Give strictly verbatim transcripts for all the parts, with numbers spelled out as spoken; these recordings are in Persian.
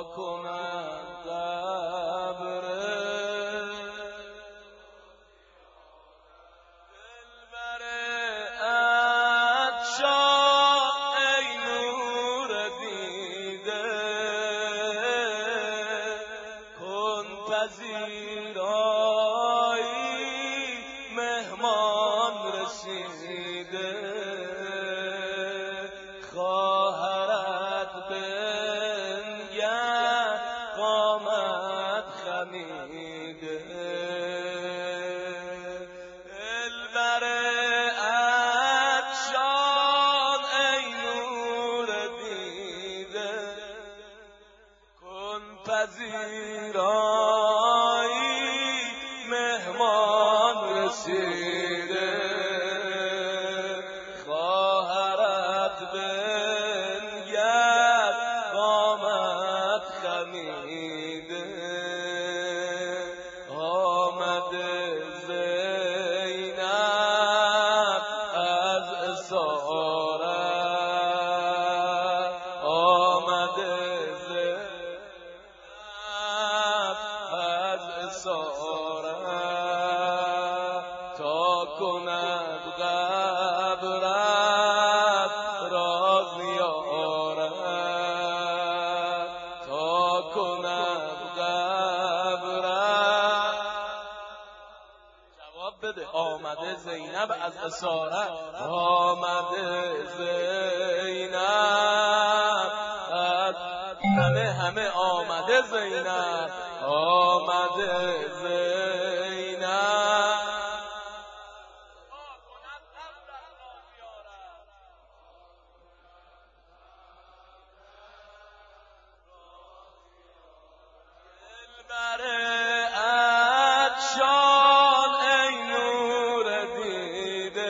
کنم قبر دلبر عطشان ای نور دیده کن پذیرایی مهمان رسیده خواهرت بنگر قامت خمیده دلبر عطشان ای نور دیده کن پذیرایی مهمان رسیده خواهرت بنگر قامت خمیده آمده زینب از اسارت آمده زینب از اسارت تا کند قبرت را زیارت تا کند قبرت جواب بده آمده زینب از اسارت آمده زینب از همه همه آمده زینب آمده زینب دلبر عطشان ای نور دیده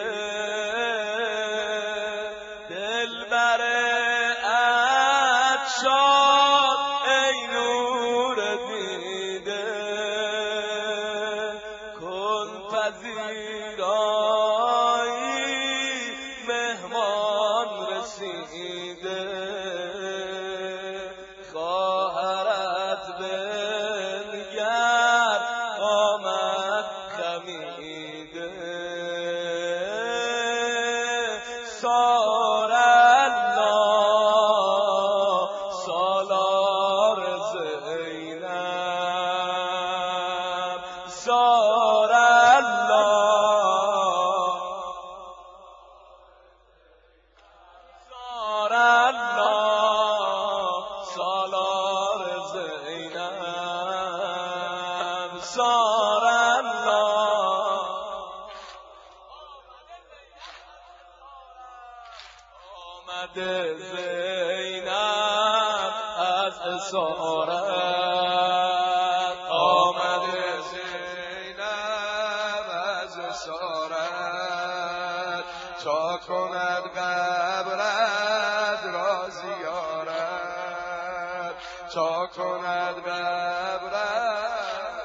دلبر عطشان ای نور دیده کن پذیرایی مهمان رسیده خواهرت بنگر آمد خمیده سار الله سالار زینب سار الله سار الله سالار زینب سار الله آمده زینب از اسارت آمده زینب از اسارت تا کند قبرت را زیارت تا کند قبرت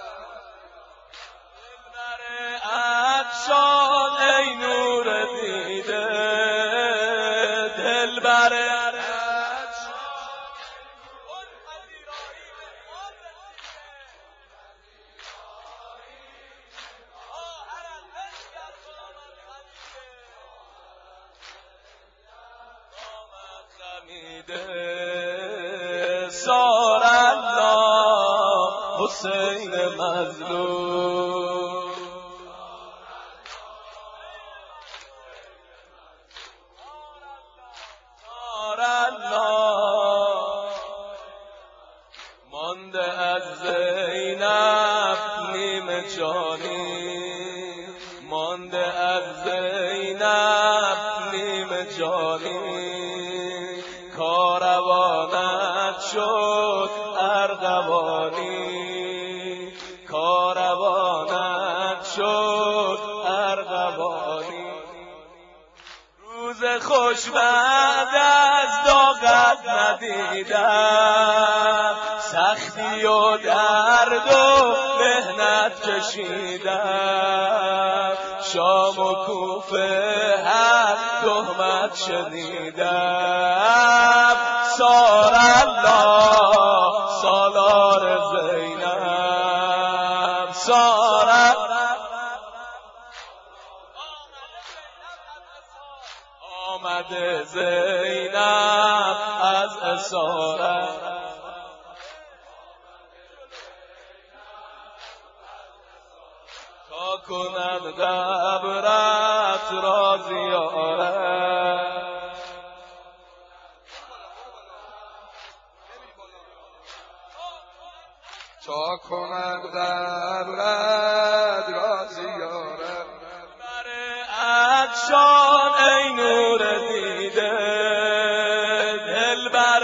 دلبر عطشان ای نور دیده دلبر سار الله حسین مظلوم سار الله مانده از زینب نیمه جانی مانده از زینب نیمه جانی کاروانت شد ارغوانی کاروانت شد ارغوانی روز خوش بعد از داغت ندیدم سختی و درد و مهنت کشیدم شام و کوفه هر تهمت شنیدم سار الله آمده زینب از اسارت تا کند قبرت را زیارت تا کند قبرت را زیارت بر عطشان ای نور دیده دل بر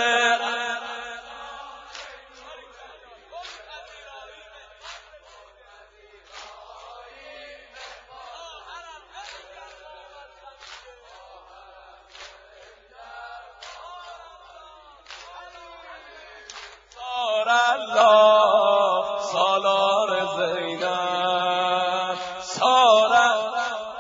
الله سالار زینب سارا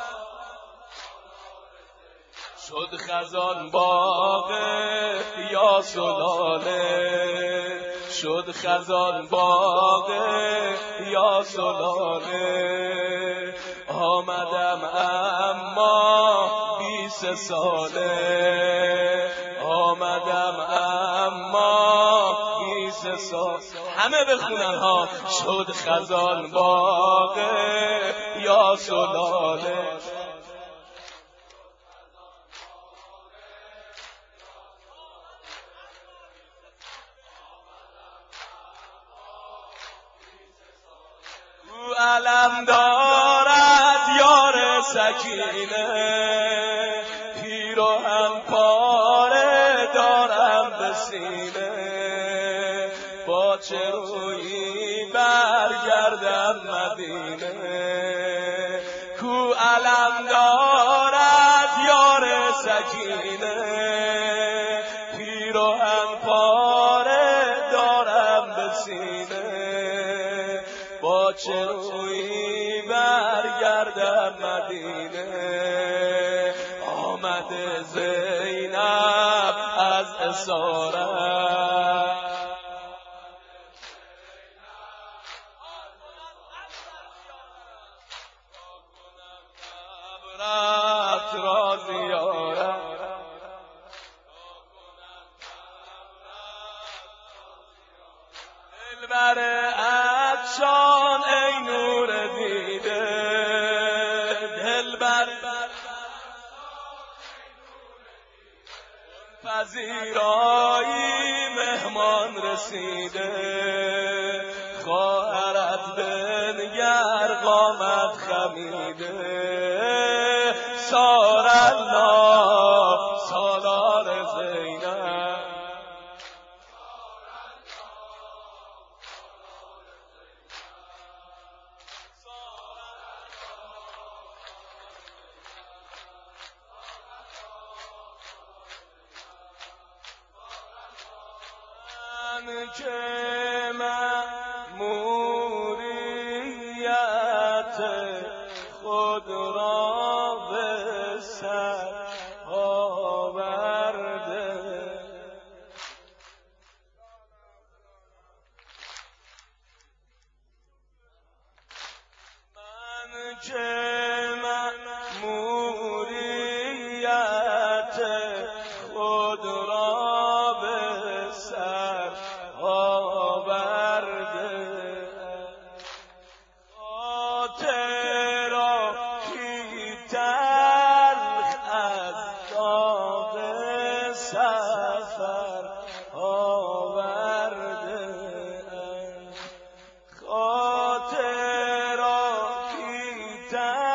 شد خزان باغ یا سلاله شد خزان باغ یا سلاله آمدم اما بیست ساله آمدم اما بیست سال همه بخونن ها شد خزان باغ یا سلاله او علم دارد یار سکینه پیراهن پاره دارم به سینه با چه رویی برگردم مدینه کو علم دارد یار سکینه پیراهن پاره دارم به سینه با چه رویی برگردم مدینه آمده زینب از اسارت قبرت را زیارت دل بر عطشان ای نور دیده دل بر پذیرایی مهمان رسیده خواهرت بنگر قامت خمیده سار الله سالار زینب من که مأموریت خود را به سر آورده من که مأموریت خود را به سر آورده خاطراتی تلخ از داغ سفر آورده خاطراتی تلخ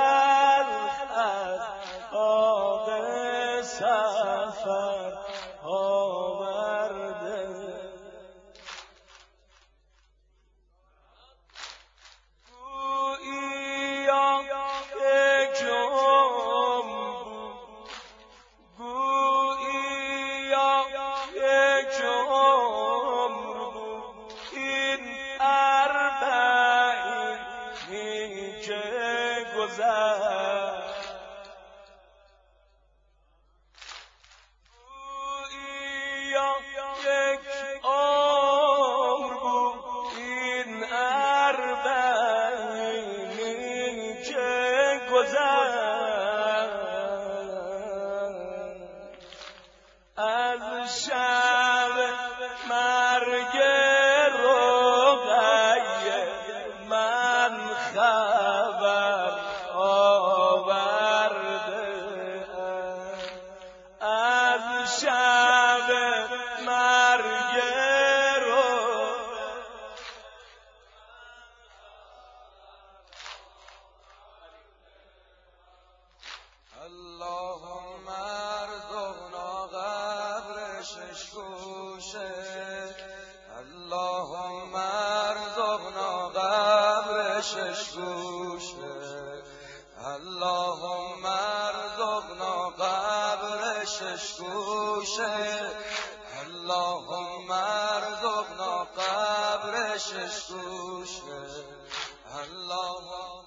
گوشه اللهم ارزقنا قبر شش گوشه اللهم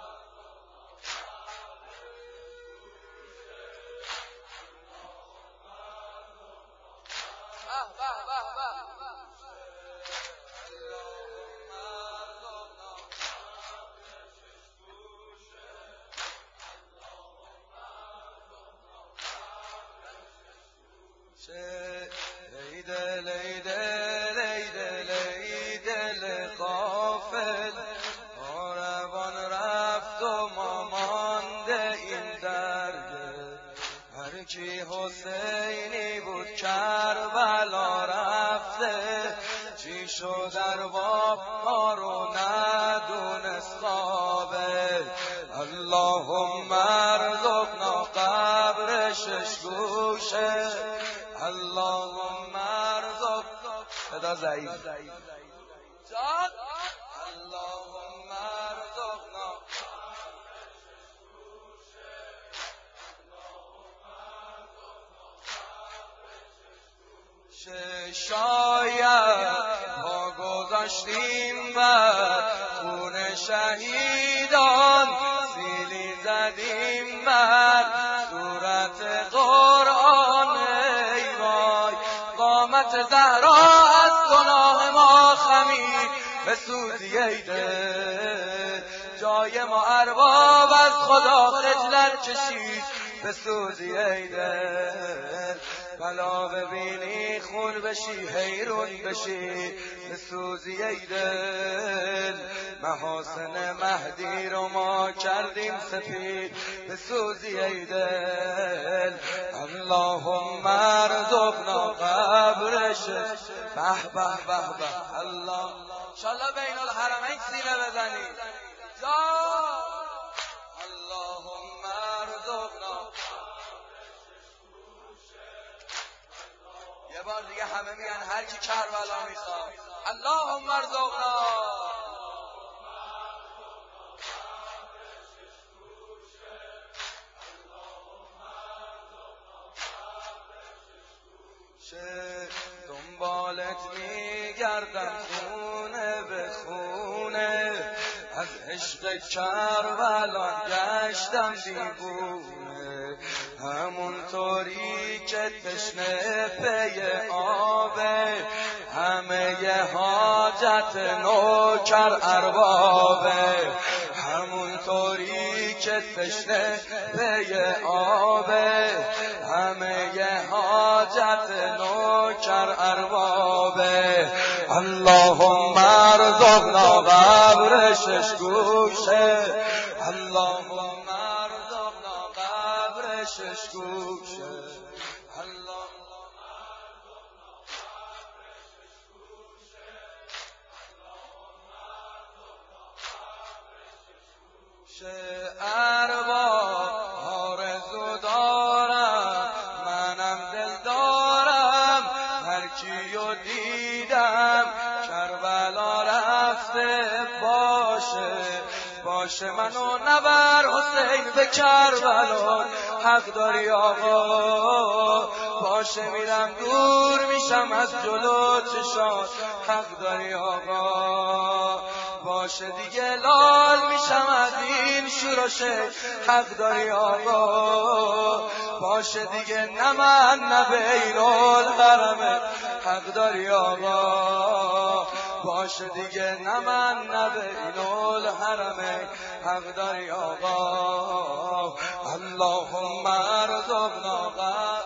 لیده لیده لیده لیده غافل کاروان رفت و ما مانده این درده هر کی حسینی بود کربلا رفته چی شد ارباب ما رو ندونست خوابه اللهم ارزقنا قبر شش گوشه اللهم ارزق صدا ضعیف جان اللهم ارزقنا شاید ما گذاشتیم بر خون شهیدان سیلی زدیم بر صورت قرآن ای وای قامت زهرا از گناه ما خمیر بسوزی ای دل جای ما ارباب از خدا خجلت کشید بسوزی ای دل بلا ببینی خون بشی حیرون بشی بسوزی ای دل محاسن مهدی رو ما کردیم سپید بسوزی ای دل اللهم ارزقنا قبرش به به به به الله انشالله بین الحرمین سینه بزنی اللهم ارزقنا یه بار دیگه همه میگن هر کی کربلا میخواد اللهم ارزقنا دنبالت میگردم خونه به خونه از عشق کربلا گشتم دیوونه همونطوری که تشنه پی آبه همه ی حاجت نوکر اربابه همونطوری که تشنه پی آبه همه ی حاجت نوکر اربابه اللهم ارزقنا قبر شش گوشه اللهم ارزقنا قبر شش گوشه ارباب آرزو دارم منم دل دارم هر کیو دیدم کربلا رفته باشه باشه منو نبر حسین به کربلا حق داری آقا باشه میرم دور میشم از جلو چشات حق داری آقا باشه دیگه لال میشم از این شورشه حق داری آقا باشه دیگه نه من نه بیرالحرمه حق داری آقا باشه دیگه نه من نه بیرالحرمه حق داری آقا اللهم ارزقنا